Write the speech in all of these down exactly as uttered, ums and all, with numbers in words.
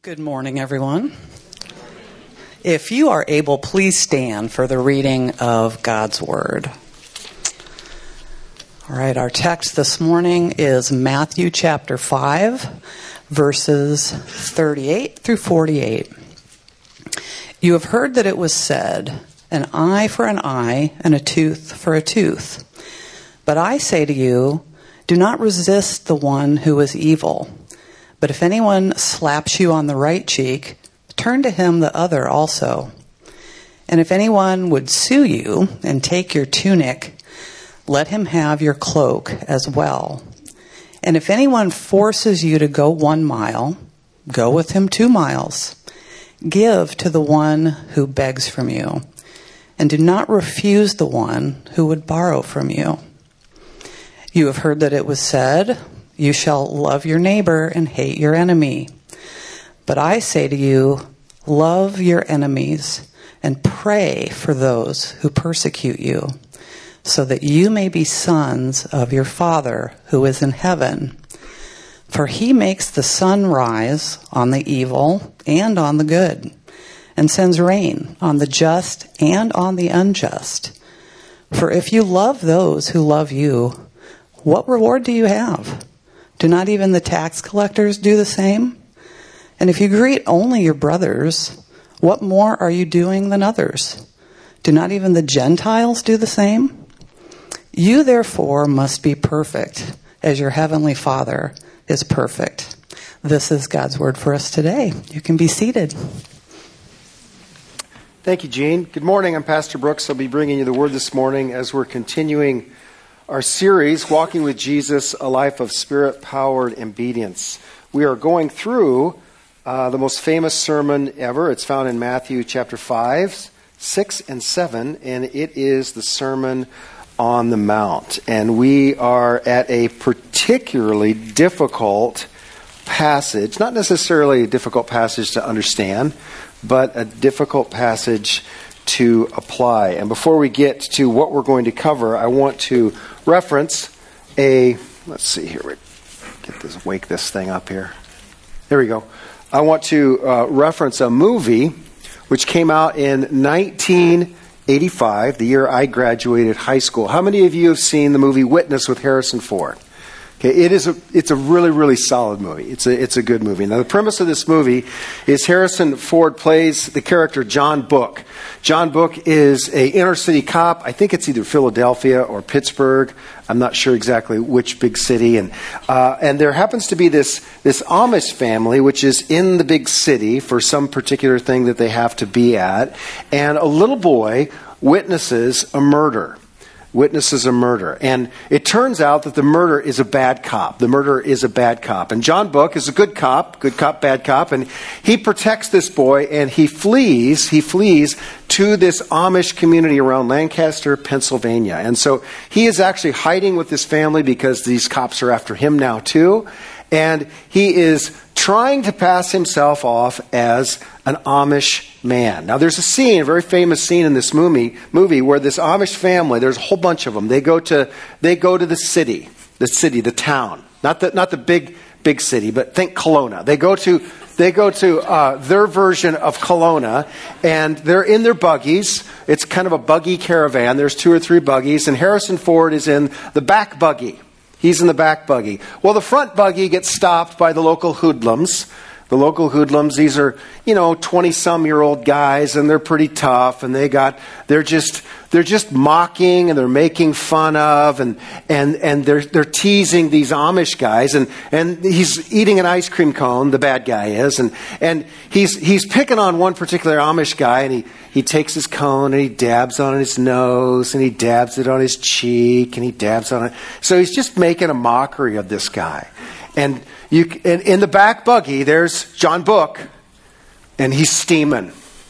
Good morning, everyone. If you are able, please stand for the reading of God's Word. All right, our text this morning is Matthew chapter five, verses thirty-eight through forty-eight. You have heard that it was said, an eye for an eye and a tooth for a tooth. But I say to you, do not resist the one who is evil. But if anyone slaps you on the right cheek, turn to him the other also. And if anyone would sue you and take your tunic, let him have your cloak as well. And if anyone forces you to go one mile, go with him two miles. Give to the one who begs from you, and do not refuse the one who would borrow from you. You have heard that it was said, you shall love your neighbor and hate your enemy. But I say to you, love your enemies and pray for those who persecute you, so that you may be sons of your Father who is in heaven. For he makes the sun rise on the evil and on the good, and sends rain on the just and on the unjust. For if you love those who love you, what reward do you have? Do not even the tax collectors do the same? And if you greet only your brothers, what more are you doing than others? Do not even the Gentiles do the same? You therefore must be perfect, as your heavenly Father is perfect. This is God's word for us today. You can be seated. Thank you, Gene. Good morning. I'm Pastor Brooks. I'll be bringing you the word this morning as we're continuing our series, Walking with Jesus, a Life of Spirit-Powered Obedience. We are going through uh, the most famous sermon ever. It's found in Matthew chapter five, six, and seven, and it is the Sermon on the Mount. And we are at a particularly difficult passage, not necessarily a difficult passage to understand, but a difficult passage to apply. And before we get to what we're going to cover, I want to reference a, let's see here, we get this, wake this thing up here. There we go. I want to uh, reference a movie which came out in nineteen eighty-five, the year I graduated high school. How many of you have seen the movie Witness with Harrison Ford? Okay, it is a, it's a really, really solid movie. It's a, it's a good movie. Now, the premise of this movie is Harrison Ford plays the character John Book. John Book is a inner city cop. I think it's either Philadelphia or Pittsburgh. I'm not sure exactly which big city. And uh, and there happens to be this this Amish family which is in the big city for some particular thing that they have to be at. And a little boy witnesses a murder. witnesses a murder. And it turns out that the murderer is a bad cop. The murderer is a bad cop. And John Book is a good cop, good cop, bad cop, and he protects this boy and he flees, he flees to this Amish community around Lancaster, Pennsylvania. And so he is actually hiding with his family because these cops are after him now too. And he is trying to pass himself off as an Amish man. Now, there's a scene, a very famous scene in this movie, movie where this Amish family, there's a whole bunch of them. They go to, they go to the city, the city, the town, not the, not the big, big city, but think Kelowna. They go to, they go to uh, their version of Kelowna, and they're in their buggies. It's kind of a buggy caravan. There's two or three buggies, and Harrison Ford is in the back buggy. He's in the back buggy. Well, the front buggy gets stopped by the local hoodlums. The local hoodlums, these are, you know, twenty-some-year-old guys, and they're pretty tough, and they got, they're just, they're just mocking, and they're making fun of, and and and they're they're teasing these Amish guys, and and he's eating an ice cream cone, the bad guy is, and and he's he's picking on one particular Amish guy, and he he takes his cone and he dabs on his nose, and he dabs it on his cheek, and he dabs on it. So he's just making a mockery of this guy. And you, in, in the back buggy, there's John Book, and he's steaming.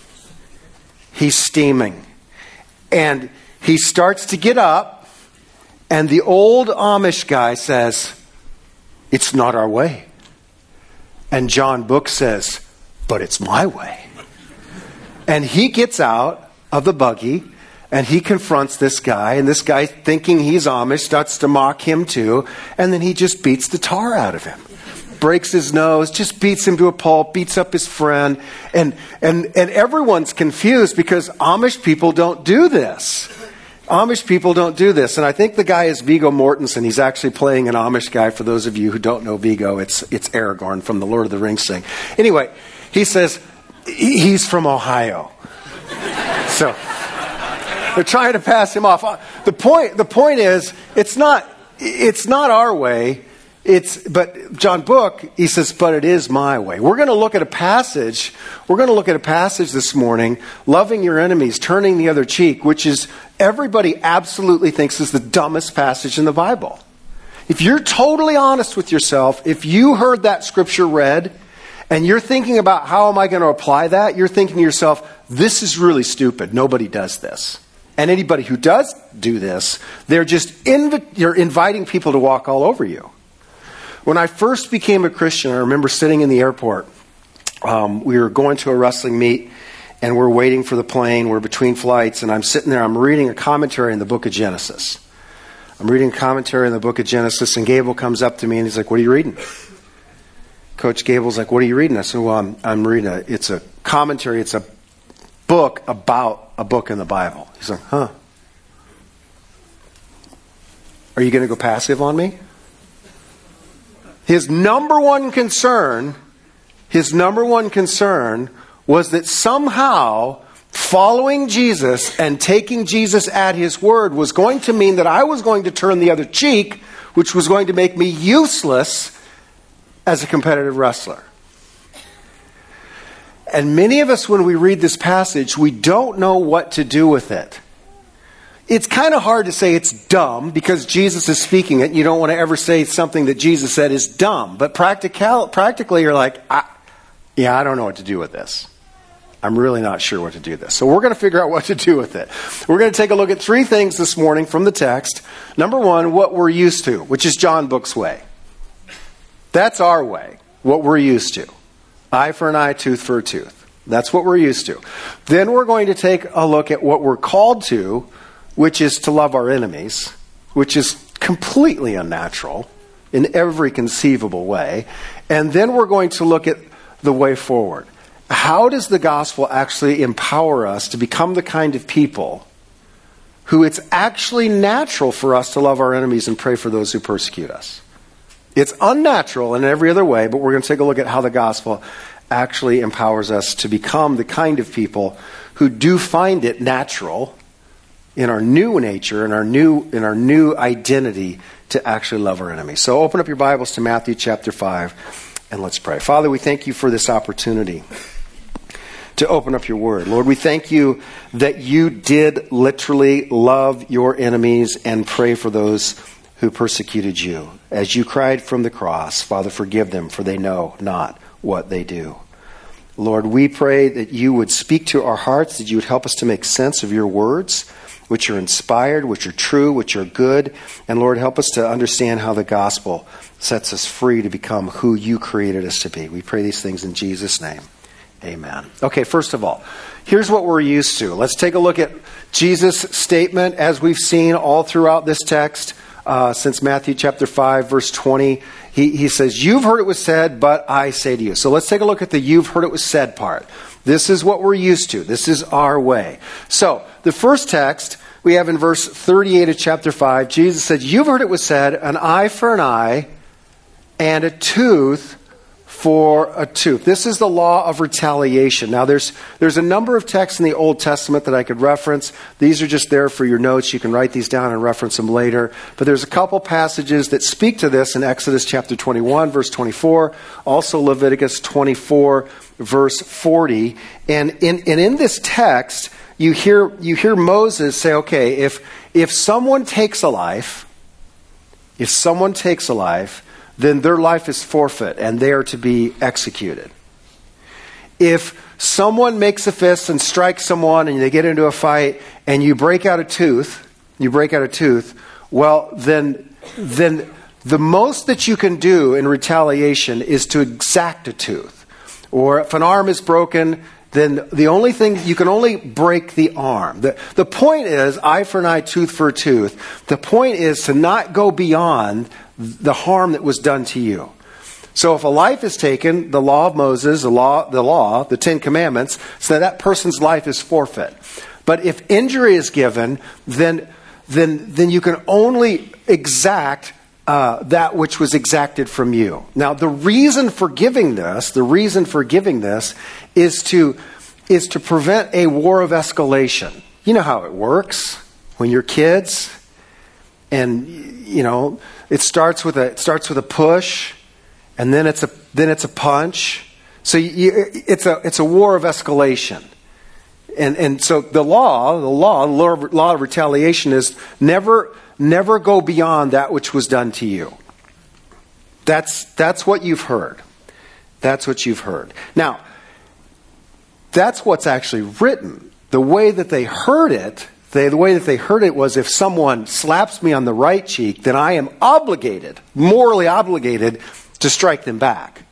He's steaming. And he starts to get up, and the old Amish guy says, "It's not our way." And John Book says, "But it's my way." And he gets out of the buggy, and he confronts this guy, and this guy, thinking he's Amish, starts to mock him too, and then he just beats the tar out of him. breaks his nose, just beats him to a pulp, beats up his friend. And, and, and everyone's confused because Amish people don't do this. Amish people don't do this. And I think the guy is Viggo Mortensen. He's actually playing an Amish guy. For those of you who don't know Viggo, it's, it's Aragorn from the Lord of the Rings thing. Anyway, he says he's from Ohio. So they're trying to pass him off. The point, the point is, it's not, it's not our way. It's, but John Book, he says, but it is my way. We're going to look at a passage, we're going to look at a passage this morning, loving your enemies, turning the other cheek, which is, everybody absolutely thinks is the dumbest passage in the Bible. If you're totally honest with yourself, if you heard that scripture read, and you're thinking about how am I going to apply that, you're thinking to yourself, this is really stupid. Nobody does this. And anybody who does do this, they're just invi- you're inviting people to walk all over you. When I first became a Christian, I remember sitting in the airport. Um, we were going to a wrestling meet, and we're waiting for the plane. We're between flights, and I'm sitting there. I'm reading a commentary in the book of Genesis. I'm reading a commentary in the book of Genesis, and Gable comes up to me, and he's like, what are you reading? Coach Gable's like, what are you reading? I said, well, I'm, I'm reading a, it's a commentary. It's a book about a book in the Bible. He's like, huh. Are you going to go passive on me? His number one concern, his number one concern was that somehow following Jesus and taking Jesus at his word was going to mean that I was going to turn the other cheek, which was going to make me useless as a competitive wrestler. And many of us, when we read this passage, we don't know what to do with it. It's kind of hard to say it's dumb because Jesus is speaking it. You don't want to ever say something that Jesus said is dumb. But practical, practically, you're like, I, yeah, I don't know what to do with this. I'm really not sure what to do with this. So we're going to figure out what to do with it. We're going to take a look at three things this morning from the text. Number one, what we're used to, which is John Book's way. That's our way, what we're used to. Eye for an eye, tooth for a tooth. That's what we're used to. Then we're going to take a look at what we're called to, which is to love our enemies, which is completely unnatural in every conceivable way. And then we're going to look at the way forward. How does the gospel actually empower us to become the kind of people who it's actually natural for us to love our enemies and pray for those who persecute us? It's unnatural in every other way, but we're going to take a look at how the gospel actually empowers us to become the kind of people who do find it natural in our new nature, in our new in our new identity, to actually love our enemies. So open up your Bibles to Matthew chapter five, and let's pray. Father, we thank you for this opportunity to open up your word. Lord, we thank you that you did literally love your enemies and pray for those who persecuted you. As you cried from the cross, Father, forgive them, for they know not what they do. Lord, we pray that you would speak to our hearts, that you would help us to make sense of your words, which are inspired, which are true, which are good. And Lord, help us to understand how the gospel sets us free to become who you created us to be. We pray these things in Jesus' name. Amen. Okay, first of all, here's what we're used to. Let's take a look at Jesus' statement as we've seen all throughout this text uh, since Matthew chapter five, verse twenty. He, he says, you've heard it was said, but I say to you. So let's take a look at the you've heard it was said part. This is what we're used to. This is our way. So the first text we have in verse thirty-eight of chapter five, Jesus said, you've heard it was said, an eye for an eye and a tooth for a tooth. This is the law of retaliation. Now there's there's a number of texts in the Old Testament that I could reference. These are just there for your notes. You can write these down and reference them later. But there's a couple passages that speak to this in Exodus chapter twenty-one, verse twenty-four. Also Leviticus twenty-four, verse forty. And in, and in this text, you hear you hear Moses say, okay, if if someone takes a life, if someone takes a life, then their life is forfeit and they are to be executed. If someone makes a fist and strikes someone and they get into a fight and you break out a tooth, you break out a tooth, well, then, then the most that you can do in retaliation is to exact a tooth. Or if an arm is broken, then the only thing, you can only break the arm. The, the point is, eye for an eye, tooth for a tooth. The point is to not go beyond the harm that was done to you. So if a life is taken, the law of Moses, the law, the law, the Ten Commandments, so that person's life is forfeit. But if injury is given, then then then you can only exact uh, that which was exacted from you. Now, the reason for giving this, the reason for giving this, is to is to prevent a war of escalation. You know how it works when you're kids, and you know it starts with a it starts with a push. And then it's a then it's a punch. So you, it's a it's a war of escalation. And and so the law, the law, the law of, law of retaliation is never never go beyond that which was done to you. That's that's what you've heard. That's what you've heard. Now, that's what's actually written. The way that they heard it, they, the way that they heard it was, if someone slaps me on the right cheek, then I am obligated, morally obligated, to strike them back.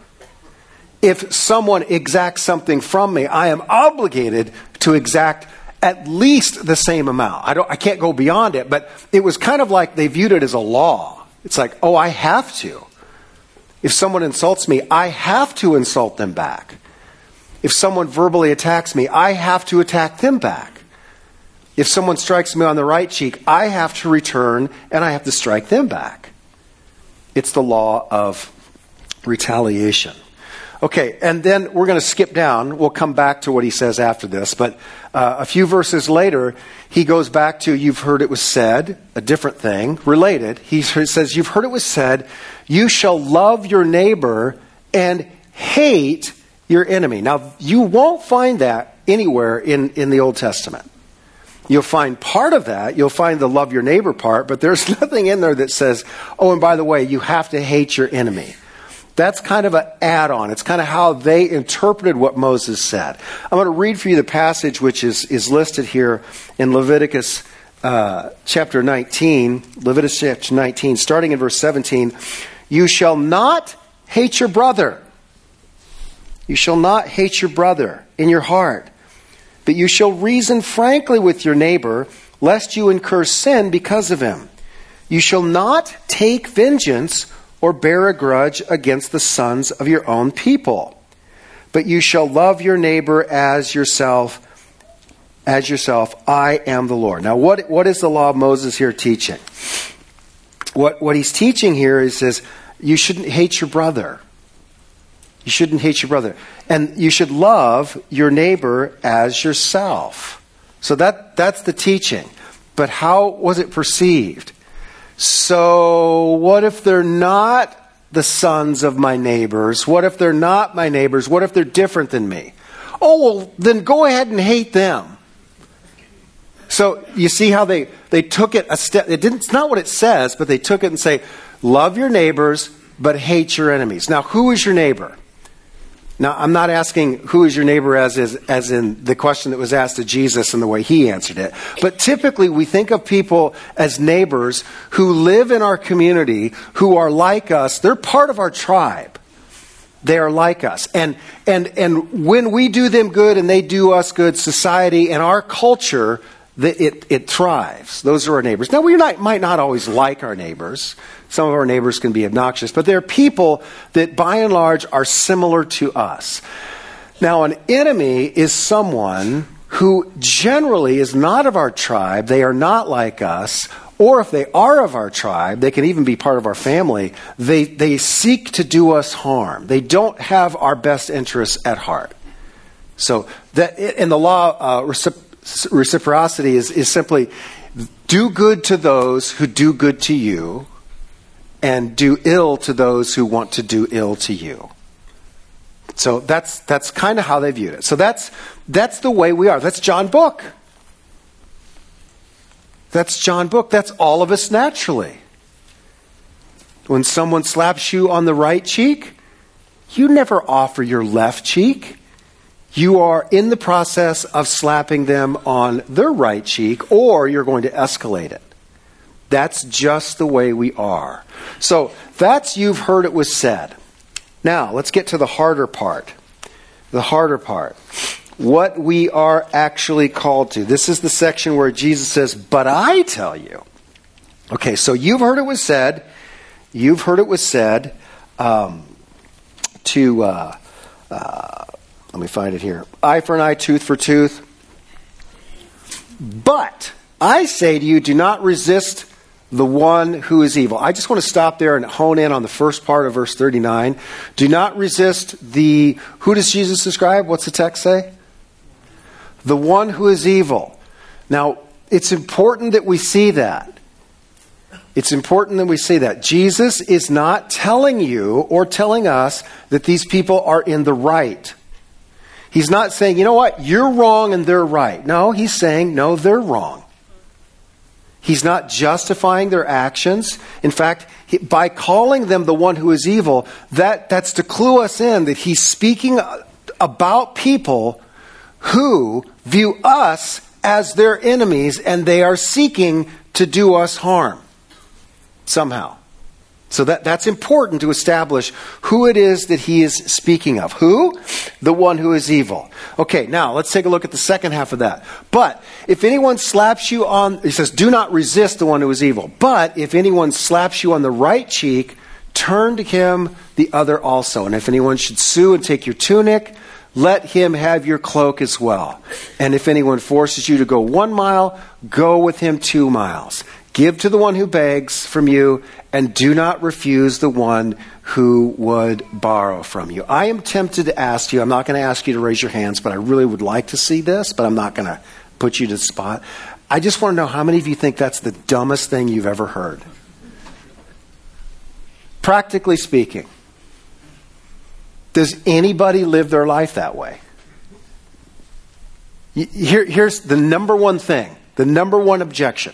If someone exacts something from me, I am obligated to exact at least the same amount. I don't I can't go beyond it, but it was kind of like they viewed it as a law. It's like, oh, I have to. If someone insults me, I have to insult them back. If someone verbally attacks me, I have to attack them back. If someone strikes me on the right cheek, I have to return and I have to strike them back. It's the law of retaliation. Okay, and then we're going to skip down. We'll come back to what he says after this. But uh, a few verses later, he goes back to, you've heard it was said, a different thing, related. He says, you've heard it was said, you shall love your neighbor and hate your enemy. Now, you won't find that anywhere in, in the Old Testament. You'll find part of that. You'll find the love your neighbor part, but there's nothing in there that says, oh, and by the way, you have to hate your enemy. That's kind of an add-on. It's kind of how they interpreted what Moses said. I'm going to read for you the passage which is, is listed here in Leviticus uh, chapter nineteen. Leviticus chapter nineteen, starting in verse seventeen. You shall not hate your brother. You shall not hate your brother in your heart. But you shall reason frankly with your neighbor, lest you incur sin because of him. You shall not take vengeance or bear a grudge against the sons of your own people. But you shall love your neighbor as yourself, as yourself. I am the Lord. Now, what, what is the law of Moses here teaching? What, what he's teaching here is, says, you shouldn't hate your brother. You shouldn't hate your brother. And you should love your neighbor as yourself. So that, that's the teaching. But how was it perceived? So what if they're not the sons of my neighbors? What if they're not my neighbors? What if they're different than me? Oh, well, then go ahead and hate them. So you see how they, they took it a step. It didn't, it's not what it says, but they took it and say, love your neighbors, but hate your enemies. Now, who is your neighbor? Now, I'm not asking who is your neighbor as is, as in the question that was asked to Jesus and the way he answered it. But typically we think of people as neighbors who live in our community, who are like us. They're part of our tribe. They are like us. And, and, and when we do them good and they do us good, society and our culture, it, it thrives. Those are our neighbors. Now, we not, might not always like our neighbors. Some of our neighbors can be obnoxious, but they're people that by and large are similar to us. Now, an enemy is someone who generally is not of our tribe. They are not like us. Or if they are of our tribe, they can even be part of our family. They, they seek to do us harm. They don't have our best interests at heart. So that in the law, uh, recipro- reciprocity is, is simply do good to those who do good to you, and do ill to those who want to do ill to you. So that's that's kind of how they viewed it. So that's that's the way we are. That's John Book. That's John Book. That's all of us naturally. When someone slaps you on the right cheek, you never offer your left cheek. You are in the process of slapping them on their right cheek, or you're going to escalate it. That's just the way we are. So that's you've heard it was said. Now, let's get to the harder part. The harder part. What we are actually called to. This is the section where Jesus says, but I tell you. Okay, so you've heard it was said. You've heard it was said. Um, to, uh, uh, let me find it here. Eye for an eye, tooth for tooth. But I say to you, do not resist the one who is evil. I just want to stop there and hone in on the first part of verse thirty-nine. Do not resist the, who does Jesus describe? What's the text say? The one who is evil. Now, it's important that we see that. It's important that we see that. Jesus is not telling you or telling us that these people are in the right. He's not saying, you know what, you're wrong and they're right. No, he's saying, no, they're wrong. He's not justifying their actions. In fact, he, by calling them the one who is evil, that, that's to clue us in that he's speaking about people who view us as their enemies and they are seeking to do us harm somehow. So that, that's important to establish who it is that he is speaking of. Who? The one who is evil. Okay, now let's take a look at the second half of that. But if anyone slaps you on, he says, do not resist the one who is evil. But if anyone slaps you on the right cheek, turn to him the other also. And if anyone should sue and take your tunic, let him have your cloak as well. And if anyone forces you to go one mile, go with him two miles. Give to the one who begs from you, and do not refuse the one who would borrow from you. I am tempted to ask you, I'm not going to ask you to raise your hands, but I really would like to see this, but I'm not going to put you to the spot. I just want to know how many of you think that's the dumbest thing you've ever heard. Practically speaking, does anybody live their life that way? Here, here's the number one thing, the number one objection.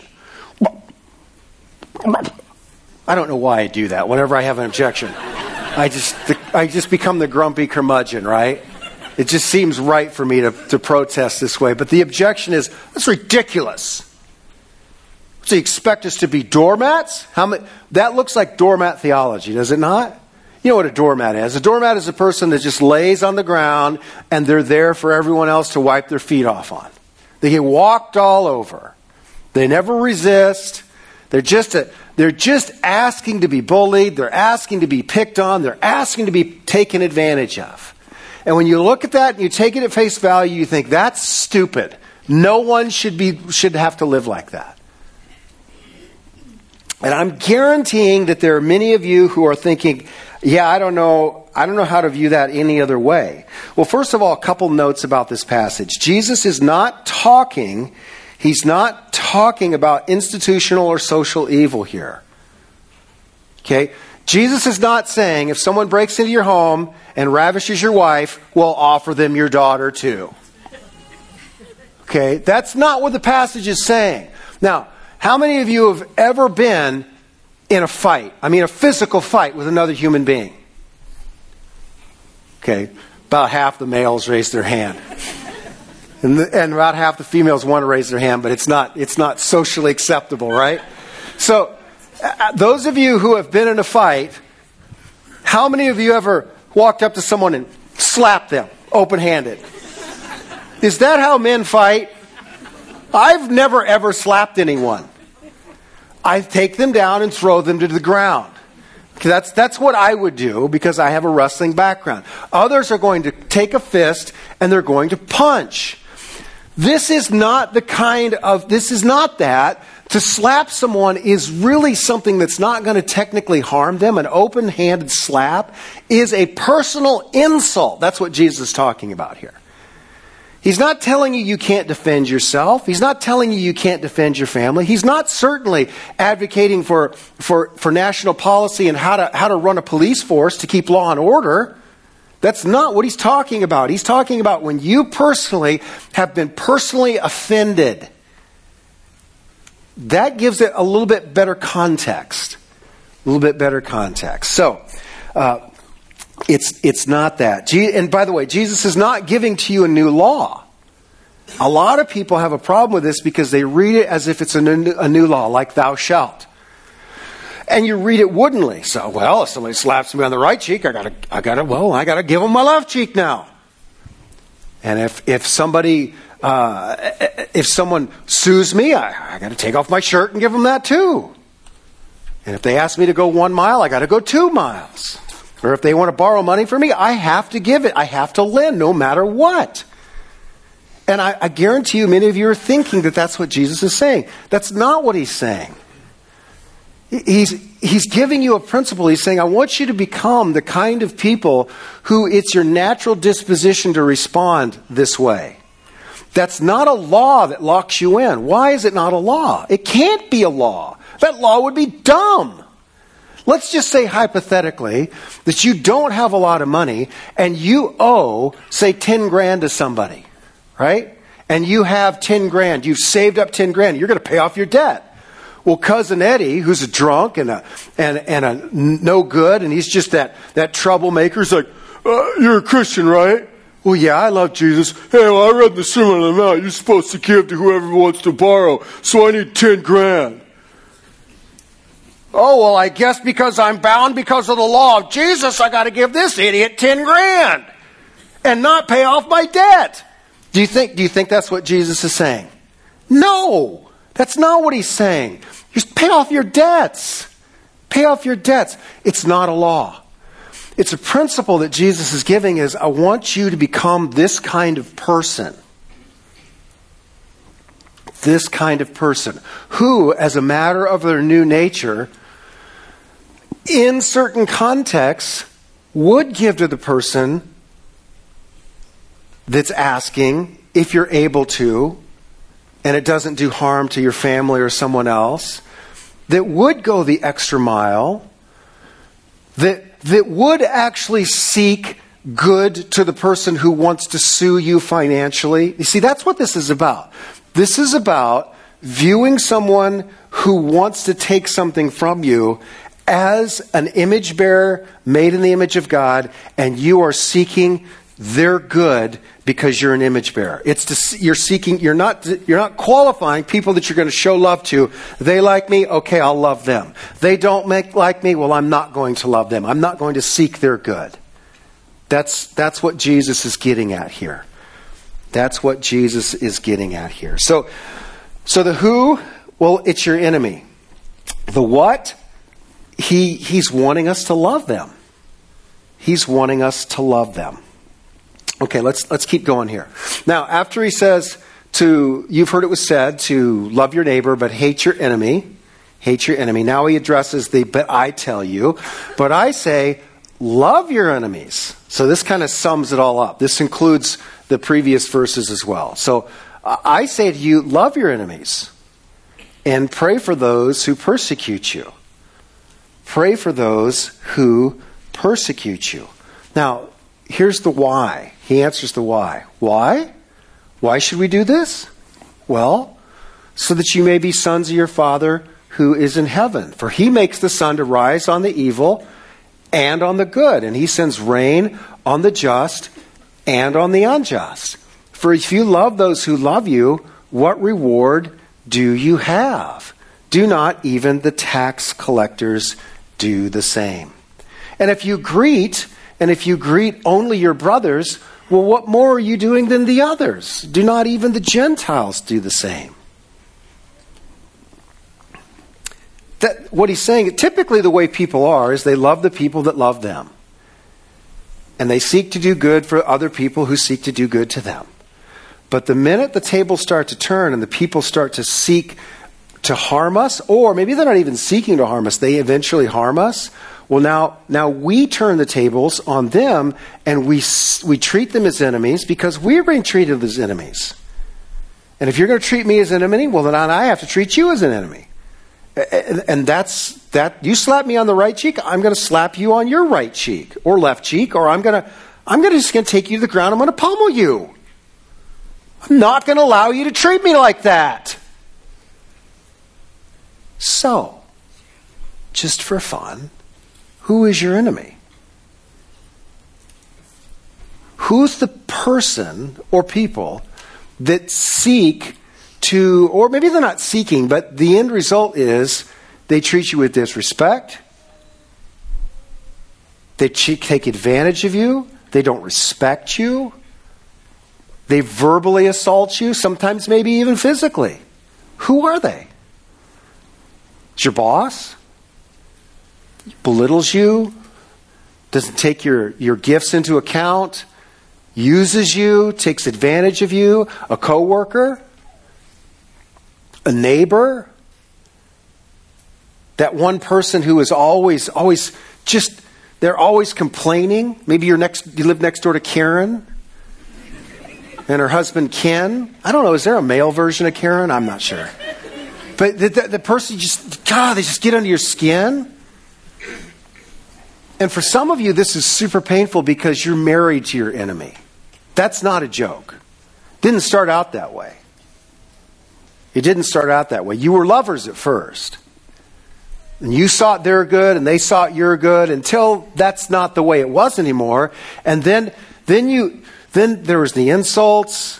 I don't know why I do that. Whenever I have an objection, I just I just become the grumpy curmudgeon, right? It just seems right for me to, to protest this way. But the objection is, that's ridiculous. So you expect us to be doormats? How many, that looks like doormat theology, does it not? You know what a doormat is. A doormat is a person that just lays on the ground and they're there for everyone else to wipe their feet off on. They get walked all over. They never resist. They're just a, they're just asking to be bullied. They're asking to be picked on. They're asking to be taken advantage of. And when you look at that and you take it at face value, you think, that's stupid. No one should be should have to live like that. And I'm guaranteeing that there are many of you who are thinking, yeah, I don't know, I don't know how to view that any other way. Well, first of all, a couple notes about this passage. Jesus is not talking He's not talking about institutional or social evil here. Okay? Jesus is not saying if someone breaks into your home and ravishes your wife, well, offer them your daughter too. Okay? That's not what the passage is saying. Now, how many of you have ever been in a fight? I mean, a physical fight with another human being? Okay? About half the males raise their hand. And, the, and about half the females want to raise their hand, but it's not it's not socially acceptable, right? So, uh, those of you who have been in a fight, how many of you ever walked up to someone and slapped them open-handed? Is that how men fight? I've never ever slapped anyone. I take them down and throw them to the ground. That's that's what I would do because I have a wrestling background. Others are going to take a fist and they're going to punch. This is not the kind of, this is not that. To slap someone is really something that's not going to technically harm them. An open-handed slap is a personal insult. That's what Jesus is talking about here. He's not telling you you can't defend yourself. He's not telling you you can't defend your family. He's not certainly advocating for, for, for national policy and how to, how to run a police force to keep law and order. That's not what he's talking about. He's talking about when you personally have been personally offended. That gives it a little bit better context. A little bit better context. So, uh, it's it's not that. And by the way, Jesus is not giving to you a new law. A lot of people have a problem with this because they read it as if it's a new, a new law, like thou shalt. And you read it woodenly. So, well, if somebody slaps me on the right cheek, I gotta, I gotta, well, I gotta give them my left cheek now. And if if somebody, uh, if someone sues me, I, I gotta take off my shirt and give them that too. And if they ask me to go one mile, I gotta go two miles, Or if they want to borrow money from me, I have to give it. I have to lend no matter what. And I, I guarantee you many of you are thinking that that's what Jesus is saying. That's not what he's saying. He's, he's giving you a principle. He's saying, I want you to become the kind of people who it's your natural disposition to respond this way. That's not a law that locks you in. Why is it not a law? It can't be a law. That law would be dumb. Let's just say hypothetically that you don't have a lot of money and you owe, say, ten grand to somebody, right? And you have ten grand. You've saved up ten grand. You're going to pay off your debt. Well, Cousin Eddie, who's a drunk and a and and a no good, and he's just that that troublemaker, is like, uh, you're a Christian, right? Well, yeah, I love Jesus. Hey, well, I read the Sermon on the Mount. You're supposed to give to whoever wants to borrow, so I need ten grand. Oh, well, I guess because I'm bound because of the law of Jesus, I got to give this idiot ten grand and not pay off my debt. Do you think? Do you think that's what Jesus is saying? No, that's not what he's saying. Just pay off your debts. Pay off your debts. It's not a law. It's a principle that Jesus is giving is, I want you to become this kind of person. This kind of person who, as a matter of their new nature, in certain contexts, would give to the person that's asking, if you're able to, and it doesn't do harm to your family or someone else, that would go the extra mile, that, that would actually seek good to the person who wants to sue you financially. You see, that's what this is about. This is about viewing someone who wants to take something from you as an image bearer made in the image of God, and you are seeking their good because you're an image bearer. It's to, you're seeking, you're not, you're not qualifying people that you're going to show love to. They like me, okay, I'll love them. They don't make like me, well, I'm not going to love them. I'm not going to seek their good. That's, that's what Jesus is getting at here. That's what Jesus is getting at here. So, so the who, well, it's your enemy. The what, he, he's wanting us to love them. He's wanting us to love them. Okay, let's let's keep going here. Now, after he says to, you've heard it was said to love your neighbor, but hate your enemy. Hate your enemy. Now he addresses the, but I tell you, but I say, love your enemies. So this kind of sums it all up. This includes the previous verses as well. So I say to you, love your enemies and pray for those who persecute you. Pray for those who persecute you. Now, here's the why. He answers the why. Why? Why should we do this? Well, so that you may be sons of your Father who is in heaven. For he makes the sun to rise on the evil and on the good. And he sends rain on the just and on the unjust. For if you love those who love you, what reward do you have? Do not even the tax collectors do the same? And if you greet, and if you greet only your brothers, well, what more are you doing than the others? Do not even the Gentiles do the same? That, what he's saying, typically the way people are is they love the people that love them. And they seek to do good for other people who seek to do good to them. But the minute the tables start to turn and the people start to seek to harm us, or maybe they're not even seeking to harm us, they eventually harm us, well, now, now we turn the tables on them and we we treat them as enemies because we're being treated as enemies. And if you're going to treat me as an enemy, well, then I have to treat you as an enemy. And that's that. You slap me on the right cheek, I'm going to slap you on your right cheek or left cheek, or I'm going to I'm going to just going to take you to the ground. I'm going to pummel you. I'm not going to allow you to treat me like that. So, just for fun, who is your enemy? Who's the person or people that seek to, or maybe they're not seeking, but the end result is they treat you with disrespect. They take advantage of you. They don't respect you. They verbally assault you, sometimes maybe even physically. Who are they? It's your boss? Belittles you, doesn't take your, your gifts into account, uses you, takes advantage of you, a coworker, a neighbor, that one person who is always, always just, they're always complaining. Maybe you're next, you live next door to Karen and her husband Ken. I don't know, is there a male version of Karen? I'm not sure. But the, the, the person just, God, they just get under your skin. And for some of you, this is super painful because you're married to your enemy. That's not a joke. Didn't start out that way. It didn't start out that way. You were lovers at first. And you thought they're good and they thought you're good until that's not the way it was anymore. And then then you then there was the insults.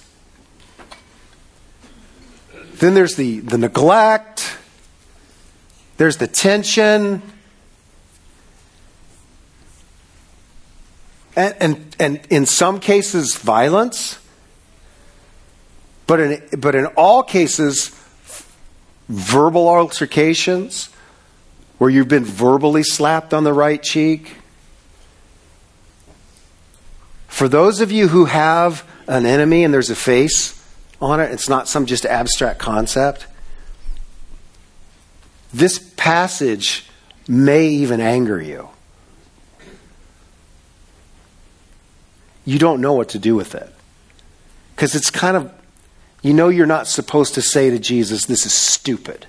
Then there's the, the neglect. There's the tension. And, and and in some cases violence. But in but in all cases verbal altercations, where you've been verbally slapped on the right cheek. For those of you who have an enemy and there's a face on it, it's not some just abstract concept. This passage may even anger you. You don't know what to do with it. Because it's kind of, you know you're not supposed to say to Jesus, this is stupid.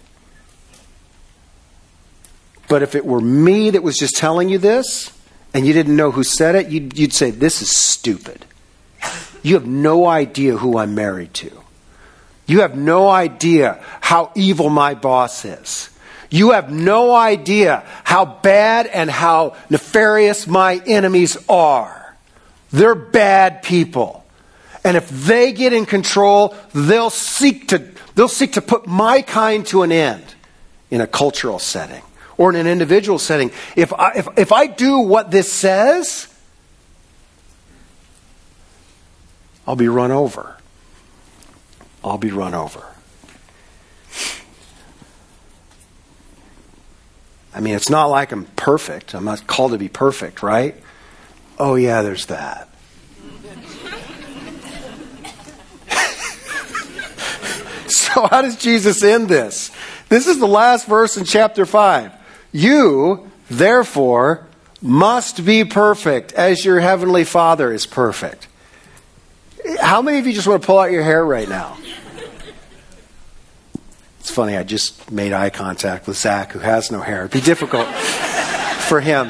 But if it were me that was just telling you this, and you didn't know who said it, you'd, you'd say, this is stupid. You have no idea who I'm married to. You have no idea how evil my boss is. You have no idea how bad and how nefarious my enemies are. They're bad people. And if they get in control, they'll seek to, they'll seek to put my kind to an end in a cultural setting. Or in an individual setting. If I, if, if I do what this says, I'll be run over. I'll be run over. I mean, it's not like I'm perfect. I'm not called to be perfect, right? Oh yeah, there's that. So how does Jesus end this? This is the last verse in chapter five. You, therefore, must be perfect as your heavenly Father is perfect. How many of you just want to pull out your hair right now? It's funny, I just made eye contact with Zach, who has no hair. It'd be difficult for him.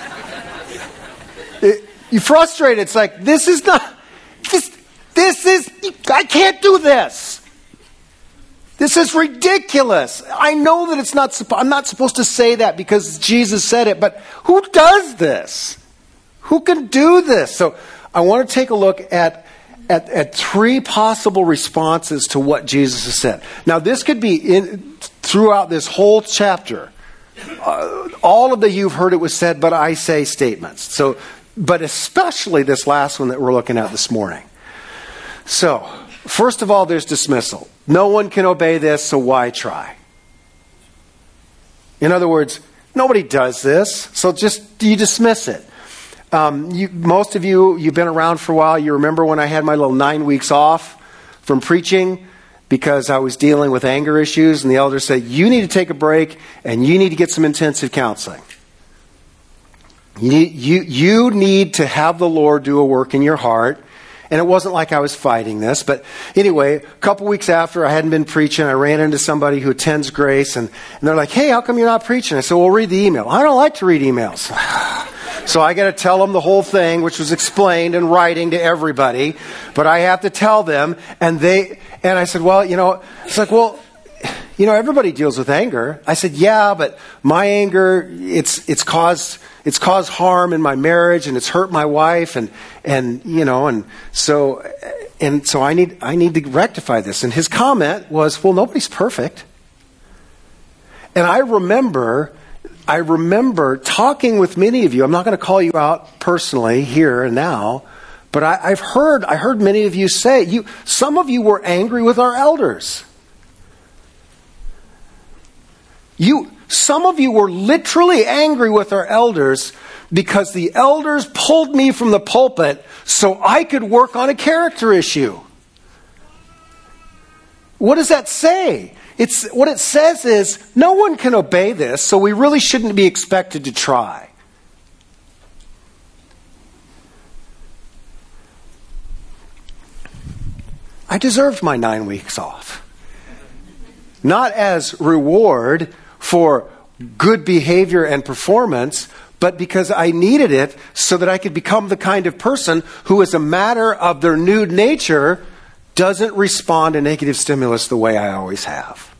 It, you're frustrated. It's like, this is not, this, this is, I can't do this. This is ridiculous. I know that it's not, I'm not supposed to say that because Jesus said it, but who does this? Who can do this? So I want to take a look at, at, at three possible responses to what Jesus has said. Now this could be in, throughout this whole chapter. Uh, all of the you've heard it was said, but I say statements. So, but especially this last one that we're looking at this morning. So, first of all, there's dismissal. No one can obey this, so why try? In other words, nobody does this, so just you dismiss it. Um, you, most of you, you've been around for a while. You remember when I had my little nine weeks off from preaching because I was dealing with anger issues, and the elders said, you need to take a break and you need to get some intensive counseling. You need, you, you need to have the Lord do a work in your heart. And it wasn't like I was fighting this. But anyway, a couple weeks after I hadn't been preaching, I ran into somebody who attends Grace. And, and they're like, hey, how come you're not preaching? I said, well, read the email. I don't like to read emails. So I got to tell them the whole thing, which was explained in writing to everybody. But I have to tell them. And they and I said, well, you know, it's like, well, you know, everybody deals with anger. I said, yeah, but my anger, it's it's caused... It's caused harm in my marriage, and it's hurt my wife, and and you know, and so and so I need I need to rectify this. And his comment was, "Well, nobody's perfect." And I remember, I remember talking with many of you. I'm not going to call you out personally here and now, but I, I've heard I heard many of you say you. Some of you were angry with our elders. You. Some of you were literally angry with our elders because the elders pulled me from the pulpit so I could work on a character issue. What does that say? It's, what it says is, no one can obey this, so we really shouldn't be expected to try. I deserved my nine weeks off. Not as reward for good behavior and performance, but because I needed it so that I could become the kind of person who, as a matter of their nude nature, doesn't respond to negative stimulus the way I always have.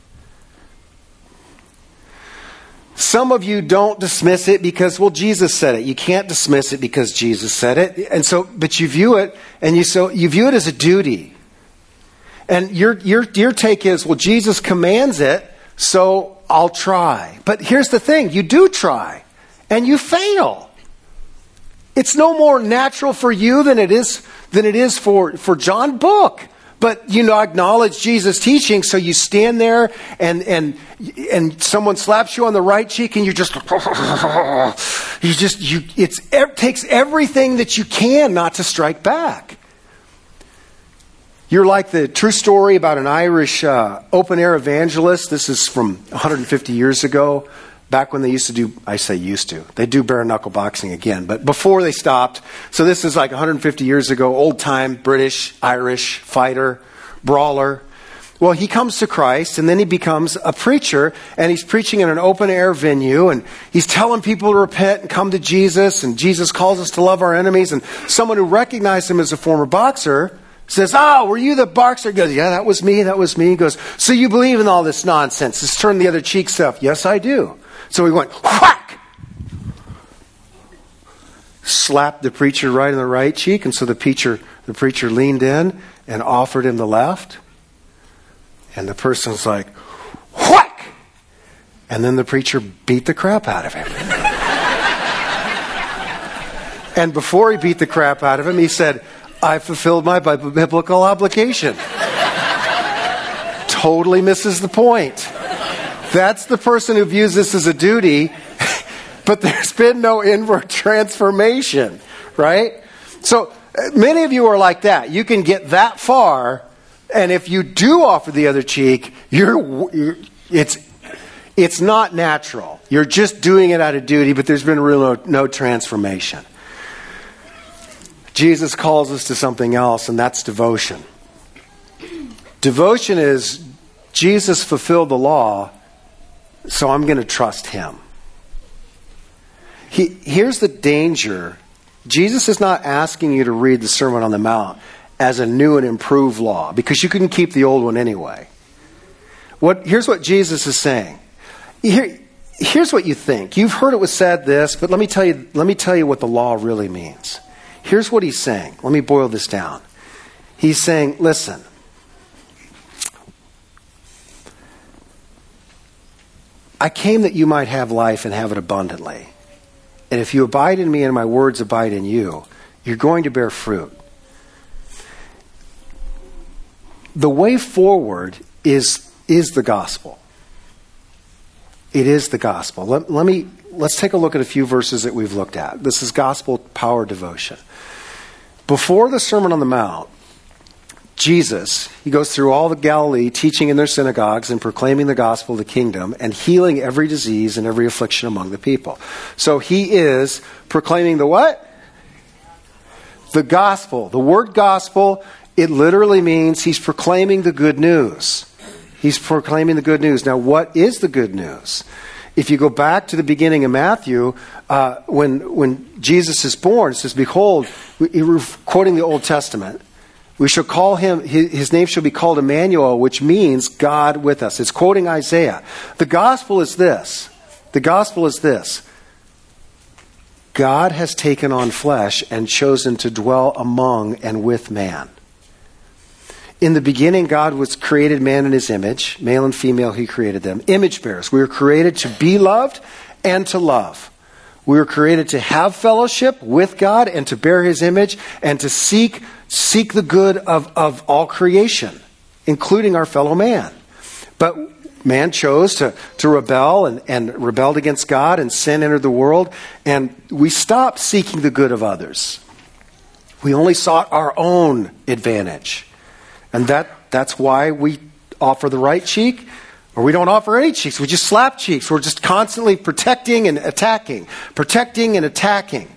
Some of you don't dismiss it because, well, Jesus said it. You can't dismiss it because Jesus said it. And so, but you view it, and you so you view it as a duty. And your your your take is, well, Jesus commands it, so I'll try. But here's the thing, you do try, and you fail. It's no more natural for you than it is than it is for, for John Book. But you know, acknowledge Jesus' teaching, so you stand there and and and someone slaps you on the right cheek, and you just you just you it's it takes everything that you can not to strike back. You're like the true story about an Irish uh, open-air evangelist. This is from one hundred fifty years ago, back when they used to do, I say used to, they do bare-knuckle boxing again, but before they stopped. So this is like one hundred fifty years ago, old-time British, Irish fighter, brawler. Well, he comes to Christ, and then he becomes a preacher, and he's preaching in an open-air venue, and he's telling people to repent and come to Jesus, and Jesus calls us to love our enemies, and someone who recognized him as a former boxer says, oh, were you the boxer? He goes, yeah, that was me, that was me. He goes, so you believe in all this nonsense, this turn the other cheek stuff? Yes, I do. So he went, whack! Slapped the preacher right in the right cheek, and so the preacher, the preacher leaned in and offered him the left. And the person's like, whack! And then the preacher beat the crap out of him. And before he beat the crap out of him, he said, I fulfilled my biblical obligation. Totally misses the point. That's the person who views this as a duty, but there's been no inward transformation, right? So many of you are like that. You can get that far, and if you do offer the other cheek, you're, you're it's it's not natural. You're just doing it out of duty, but there's been real no, no transformation. Jesus calls us to something else, and that's devotion. Devotion is, Jesus fulfilled the law, so I'm going to trust him. He, here's the danger. Jesus is not asking you to read the Sermon on the Mount as a new and improved law, because you couldn't keep the old one anyway. What, here's what Jesus is saying. Here, here's what you think. You've heard it was said this, but let me tell you, let me tell you what the law really means. Here's what he's saying. Let me boil this down. He's saying, listen, I came that you might have life and have it abundantly. And if you abide in me and my words abide in you, you're going to bear fruit. The way forward is, is the gospel. It is the gospel. Let, let me, let's take a look at a few verses that we've looked at. This is gospel power devotion. Before the Sermon on the Mount, Jesus, he goes through all the Galilee, teaching in their synagogues and proclaiming the gospel of the kingdom and healing every disease and every affliction among the people. So he is proclaiming the what? The gospel. The word gospel, it literally means he's proclaiming the good news. He's proclaiming the good news. Now, what is the good news? If you go back to the beginning of Matthew, uh, when when Jesus is born, it says, behold, we're quoting the Old Testament, we shall call him, his, his name shall be called Emmanuel, which means God with us. It's quoting Isaiah. The gospel is this. The gospel is this. God has taken on flesh and chosen to dwell among and with man. In the beginning, God was created man in his image. Male and female, he created them. Image bearers. We were created to be loved and to love. We were created to have fellowship with God and to bear his image and to seek, seek the good of, of all creation, including our fellow man. But man chose to, to rebel and, and rebelled against God, and sin entered the world, and we stopped seeking the good of others. We only sought our own advantage. And that that's why we offer the right cheek, or we don't offer any cheeks. We just slap cheeks. We're just constantly protecting and attacking, protecting and attacking.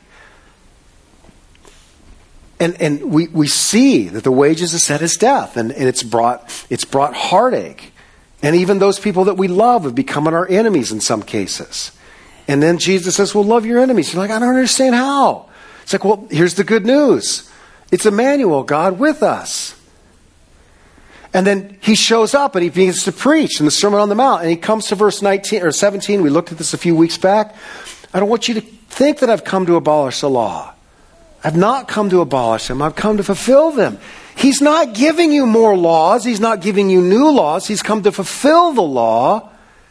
And and we, we see that the wages of sin is death, and, and it's brought it's brought heartache. And even those people that we love have become our enemies in some cases. And then Jesus says, well, love your enemies. You're like, I don't understand how. It's like, well, here's the good news. It's Emmanuel, God with us. And then he shows up and he begins to preach in the Sermon on the Mount. And he comes to verse nineteen or seventeen. We looked at this a few weeks back. I don't want you to think that I've come to abolish the law. I've not come to abolish them. I've come to fulfill them. He's not giving you more laws. He's not giving you new laws. He's come to fulfill the law.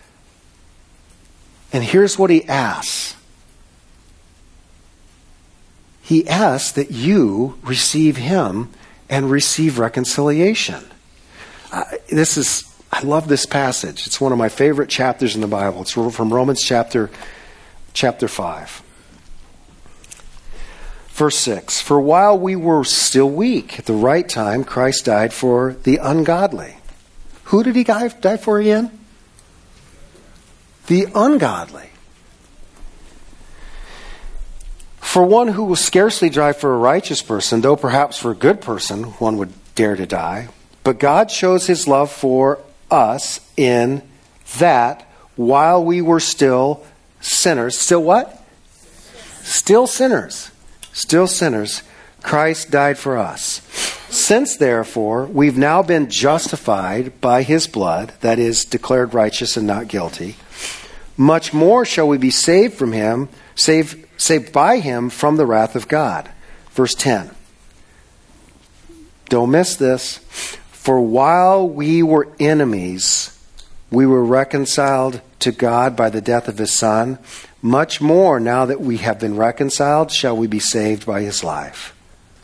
And here's what he asks. He asks that you receive him and receive reconciliation. Uh, this is, I love this passage. It's one of my favorite chapters in the Bible. It's from Romans chapter, chapter five. Verse six, for while we were still weak, at the right time, Christ died for the ungodly. Who did he die for again? The ungodly. For one who will scarcely die for a righteous person, though perhaps for a good person, one would dare to die. But God shows his love for us in that while we were still sinners, still what? Still sinners. Still sinners, Christ died for us. Since, therefore, we've now been justified by his blood, that is, declared righteous and not guilty, much more shall we be saved from him, saved, saved by him from the wrath of God. Verse ten. Don't miss this. For while we were enemies, we were reconciled to God by the death of his Son. Much more, now that we have been reconciled, shall we be saved by his life.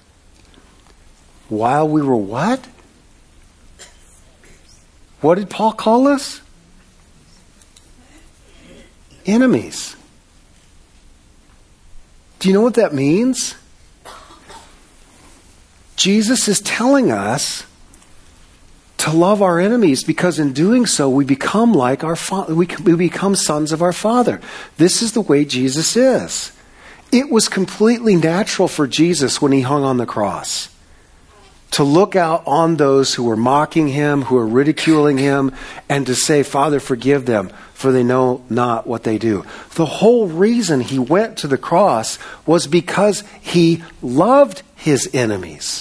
While we were what? What did Paul call us? Enemies. Do you know what that means? Jesus is telling us to love our enemies, because in doing so we become like our Father. We, we become sons of our Father. This is the way Jesus is. It was completely natural for Jesus when he hung on the cross to look out on those who were mocking him, who were ridiculing him, and to say, Father, forgive them, for they know not what they do. The whole reason he went to the cross was because he loved his enemies.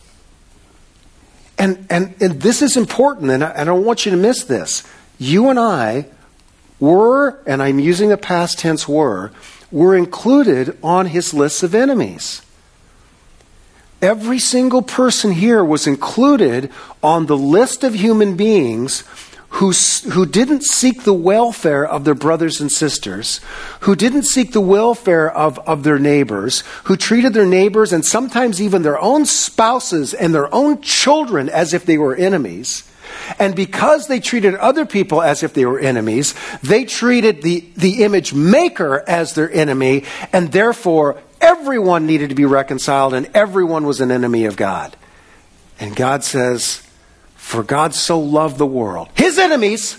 And, and and this is important, and I, and I don't want you to miss this. You and I were, and I'm using the past tense were, were included on his list of enemies. Every single person here was included on the list of human beings who, who didn't seek the welfare of their brothers and sisters, who didn't seek the welfare of, of their neighbors, who treated their neighbors and sometimes even their own spouses and their own children as if they were enemies. And because they treated other people as if they were enemies, they treated the, the image maker as their enemy, and therefore everyone needed to be reconciled and everyone was an enemy of God. And God says, for God so loved the world, his enemies,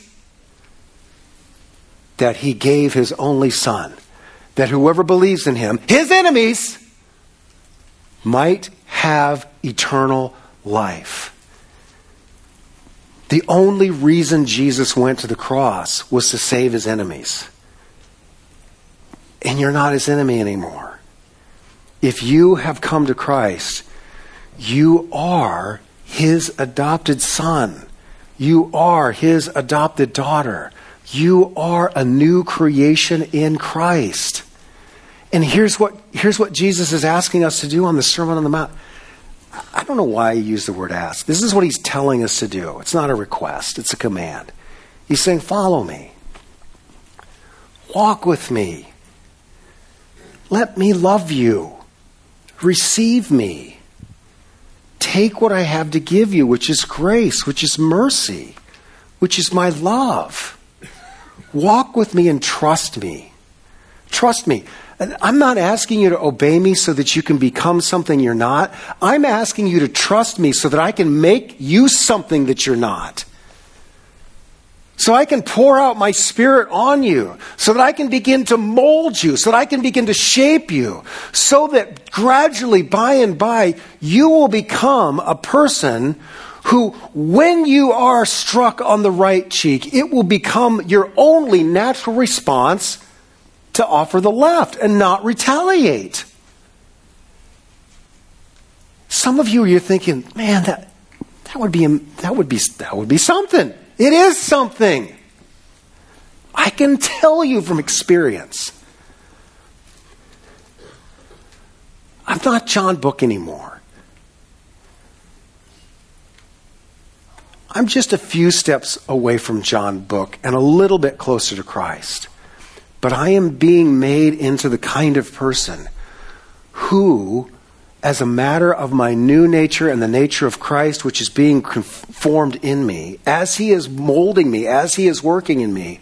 that he gave his only Son, that whoever believes in him, his enemies, might have eternal life. The only reason Jesus went to the cross was to save his enemies. And you're not his enemy anymore. If you have come to Christ, you are his adopted son. You are his adopted daughter. You are a new creation in Christ. And here's what, here's what Jesus is asking us to do on the Sermon on the Mount. I don't know why he used the word ask. This is what he's telling us to do. It's not a request. It's a command. He's saying, follow me. Walk with me. Let me love you. Receive me. Take what I have to give you, which is grace, which is mercy, which is my love. Walk with me and trust me. Trust me. I'm not asking you to obey me so that you can become something you're not. I'm asking you to trust me so that I can make you something that you're not. So I can pour out my Spirit on you, so that I can begin to mold you, so that I can begin to shape you, so that gradually, by and by, you will become a person who, when you are struck on the right cheek, it will become your only natural response to offer the left and not retaliate. Some of you, you're thinking, man, that that would be that would be that would be something. It is something. I can tell you from experience. I'm not John Book anymore. I'm just a few steps away from John Book and a little bit closer to Christ. But I am being made into the kind of person who, as a matter of my new nature and the nature of Christ, which is being formed in me, as He is molding me, as He is working in me,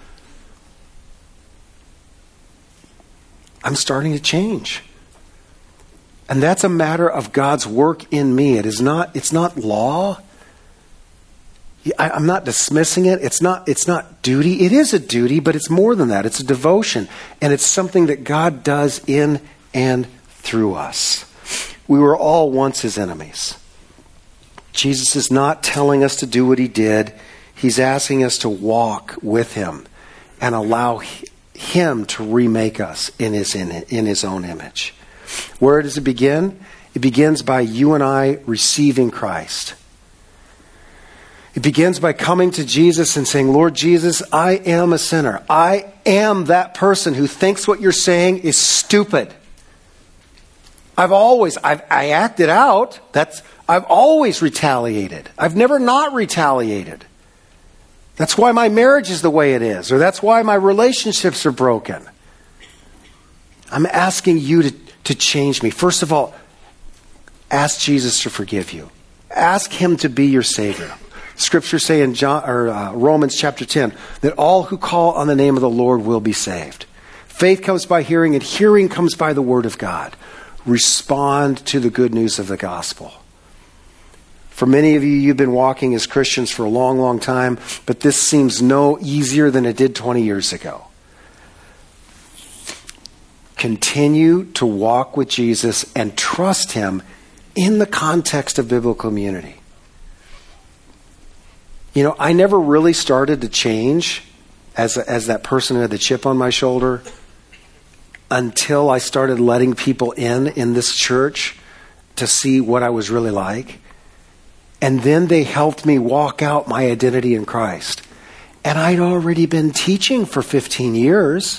I'm starting to change. And that's a matter of God's work in me. It is not, it's not law. I, I'm not dismissing it. It's not, it's not duty. It is a duty, but it's more than that. It's a devotion. And it's something that God does in and through us. We were all once His enemies. Jesus is not telling us to do what He did. He's asking us to walk with Him and allow Him to remake us in His, in, in His own image. Where does it begin? It begins by you and I receiving Christ. It begins by coming to Jesus and saying, Lord Jesus, I am a sinner. I am that person who thinks what you're saying is stupid. I've always, I've, I acted out. That's, I've always retaliated. I've never not retaliated. That's why my marriage is the way it is, or that's why my relationships are broken. I'm asking you to, to change me. First of all, ask Jesus to forgive you. Ask Him to be your Savior. Scriptures say in John, or, uh, Romans chapter ten that all who call on the name of the Lord will be saved. Faith comes by hearing, and hearing comes by the Word of God. Respond to the good news of the gospel. For many of you, you've been walking as Christians for a long, long time, but this seems no easier than it did twenty years ago. Continue to walk with Jesus and trust Him in the context of biblical community. You know, I never really started to change as, as that person who had the chip on my shoulder until I started letting people in in this church to see what I was really like. And then they helped me walk out my identity in Christ. And I'd already been teaching for fifteen years.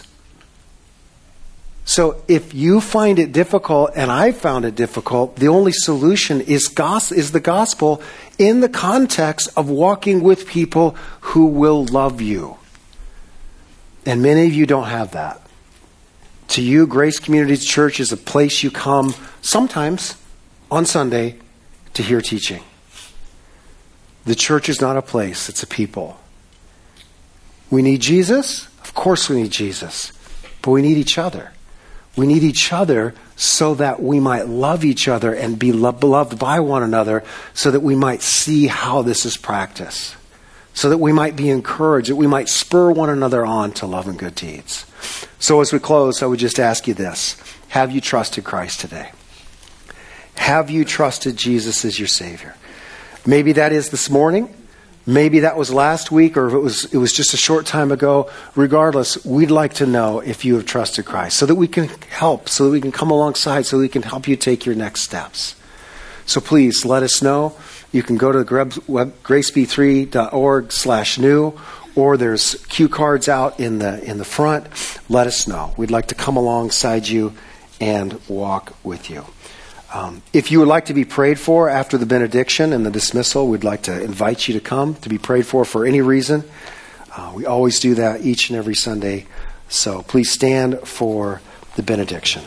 So if you find it difficult, and I found it difficult, the only solution is gos- is the gospel in the context of walking with people who will love you. And many of you don't have that. To you, Grace Community Church is a place you come sometimes on Sunday to hear teaching. The church is not a place, it's a people. We need Jesus? Of course we need Jesus. But we need each other. We need each other so that we might love each other and be loved by one another, so that we might see how this is practiced. So that we might be encouraged, that we might spur one another on to love and good deeds. So as we close, I would just ask you this. Have you trusted Christ today? Have you trusted Jesus as your Savior? Maybe that is this morning. Maybe that was last week, or if it was it was just a short time ago. Regardless, we'd like to know if you have trusted Christ, so that we can help, so that we can come alongside, so that we can help you take your next steps. So please let us know. You can go to grace b three dot org slash new, or there's cue cards out in the in the front. Let us know. We'd like to come alongside you and walk with you. Um, if you would like to be prayed for after the benediction and the dismissal, we'd like to invite you to come to be prayed for for any reason. Uh, we always do that each and every Sunday. So please stand for the benediction.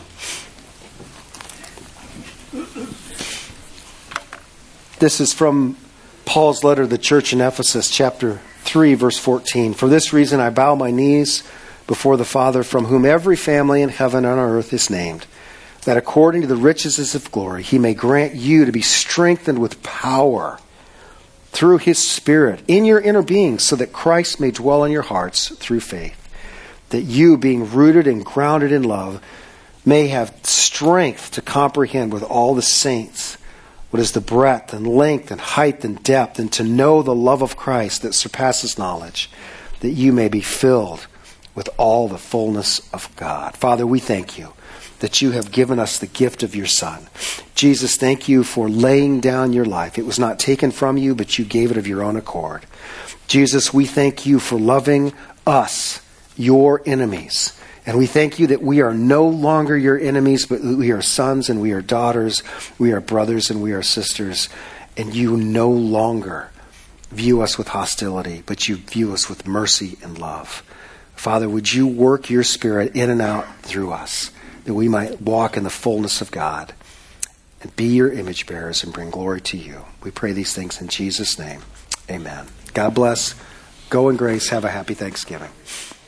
This is from Paul's letter to the church in Ephesus, chapter three, verse fourteen. For this reason I bow my knees before the Father, from whom every family in heaven and on earth is named, that according to the riches of glory he may grant you to be strengthened with power through his Spirit in your inner being, so that Christ may dwell in your hearts through faith, that you, being rooted and grounded in love, may have strength to comprehend with all the saints what is the breadth and length and height and depth, and to know the love of Christ that surpasses knowledge, that you may be filled with all the fullness of God. Father, we thank you that you have given us the gift of your Son. Jesus, thank you for laying down your life. It was not taken from you, but you gave it of your own accord. Jesus, we thank you for loving us, your enemies. And we thank you that we are no longer your enemies, but we are sons and we are daughters, we are brothers and we are sisters. And you no longer view us with hostility, but you view us with mercy and love. Father, would you work your Spirit in and out through us, that we might walk in the fullness of God and be your image bearers and bring glory to you. We pray these things in Jesus' name. Amen. God bless. Go in grace. Have a happy Thanksgiving.